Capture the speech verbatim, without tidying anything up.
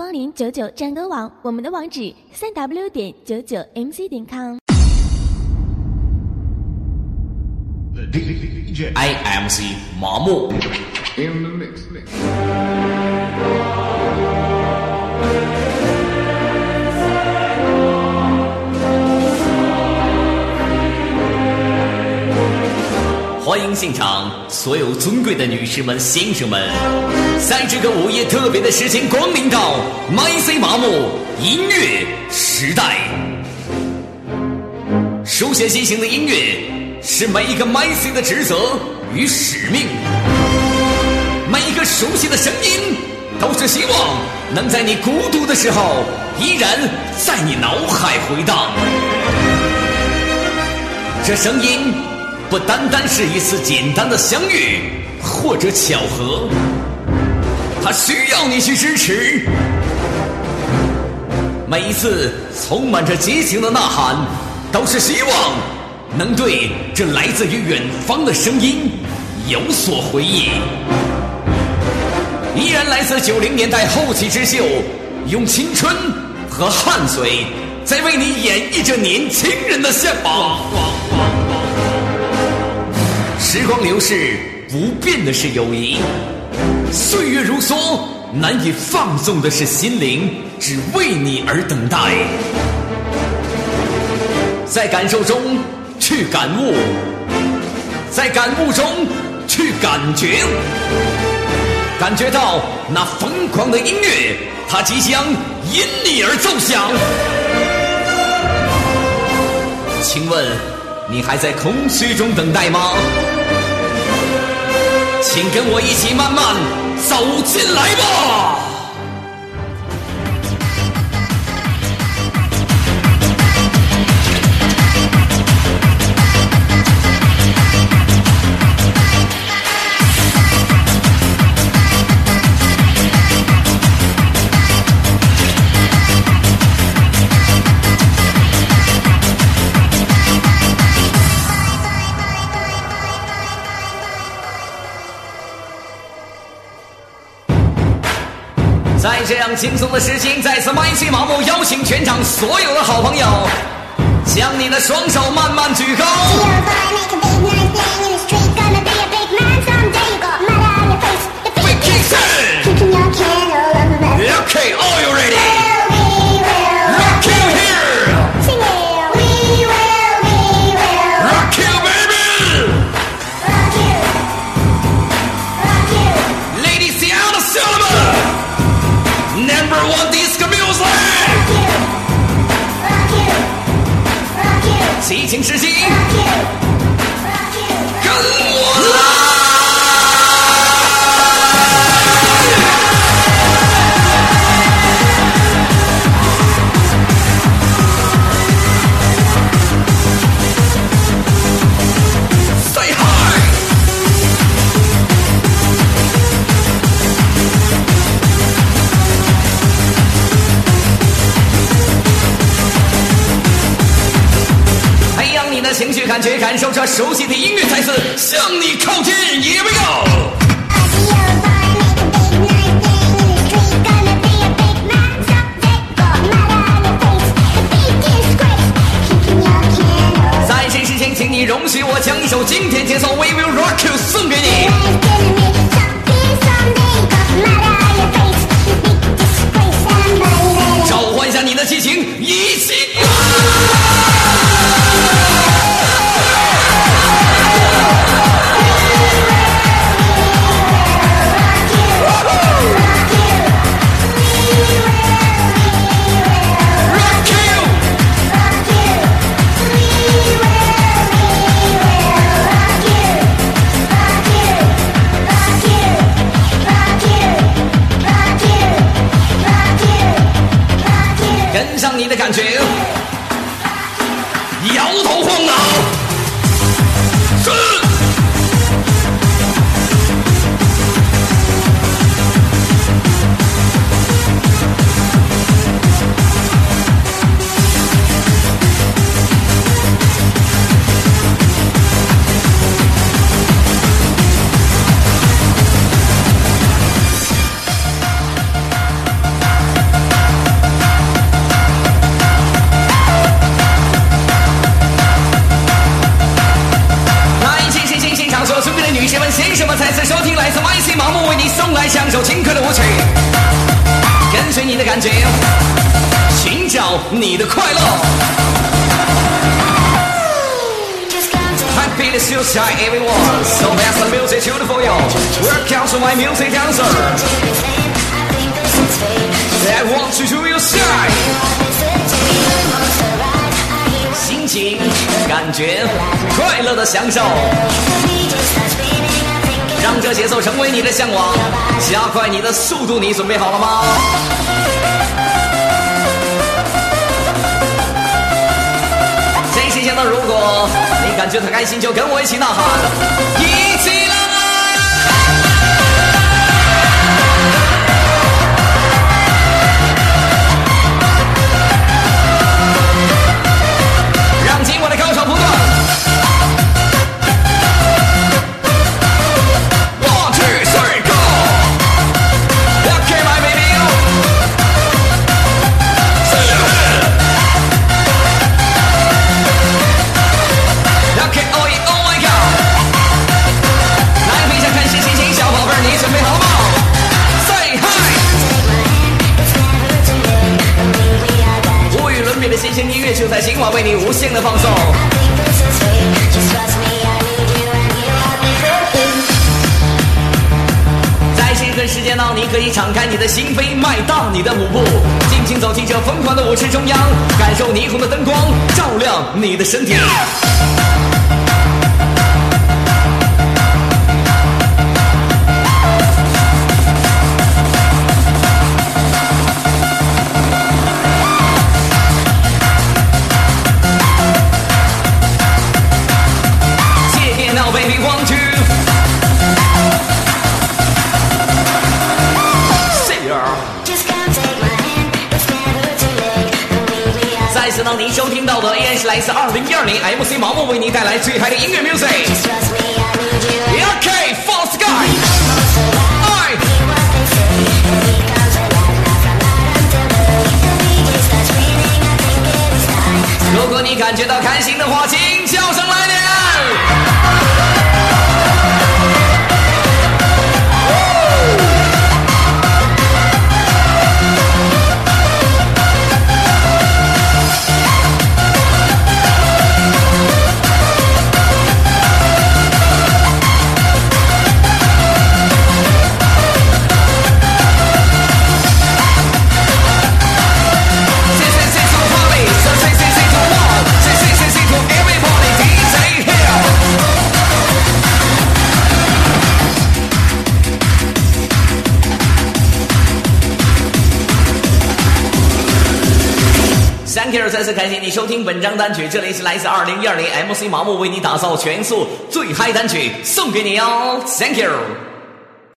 光临九九战歌网，我们的网址三 w 点九九 m c 点 com。 I M C 麻木。 In the mix, mix. 欢迎现场所有尊贵的女士们、先生们，在这个午夜特别的时间光临到 My C 麻木音乐时代。书写心情的音乐是每一个 My C 的职责与使命，每一个熟悉的声音都是希望能在你孤独的时候依然在你脑海回荡。这声音不单单是一次简单的相遇或者巧合，它需要你去支持。每一次充满着激情的呐喊，都是希望能对这来自于远方的声音有所回应。依然来自九零年代后期之秀，用青春和汗水在为你演绎着年轻人的向往。时光流逝，不变的是友谊；岁月如梭，难以放纵的是心灵，只为你而等待。在感受中去感悟，在感悟中去感觉，感觉到那疯狂的音乐，它即将因你而奏响。请问你还在空虚中等待吗？请跟我一起慢慢走进来吧。在这样轻松的时间，再次麦气麻木，邀请全场所有的好朋友，将你的双手慢慢举高。Okay, are you ready? Rock you here. Rock you, baby. Ladies and gentlemen.Number one disco music， 激情时期，跟我来。Say hi。你的情绪感觉，感受着熟悉的音乐，再次向你靠近。Here we go。在这之前，请你容许我将一首经典节奏《We Will Rock You》送给你，召唤一下你的激情，一起。跟上你的感觉，摇头晃脑，是。 的感觉，寻找你的快乐。Happy to see you shine, everyone. So that's the music tuned for you. Welcome to my music dancer. I want you to your shine. 心情、感觉、快乐的享受，让这节奏成为你的向往，加快你的速度。你准备好了吗？这期节目，如果你感觉很开心，就跟我一起呐喊，一起来！让今晚的高潮不断。One two three go! Okay, my baby. Okay, oh yeah, oh my god. 来飞翔看星星，小宝贝儿，你准备好了吗 ？Say hi. 无与伦比的新鲜音乐就在今晚为你无限的放送。在这个时间呢，你可以敞开你的心扉，迈大你的舞步，尽情走进这疯狂的舞池中央，感受霓虹的灯光照亮你的身体。Baby, one, two. Say ya. 再次让您收听到的依然是来自二零一二年 M C 毛毛为您带来最嗨的音乐 music。Okay, False Guy. Oi. 如果你感觉到开心的话，请叫声来点。Thank you， 再次感谢你收听本张单曲，这里是来自二零一二年 M C 麻木为你打造全速最嗨单曲，送给你哦 ，Thank you。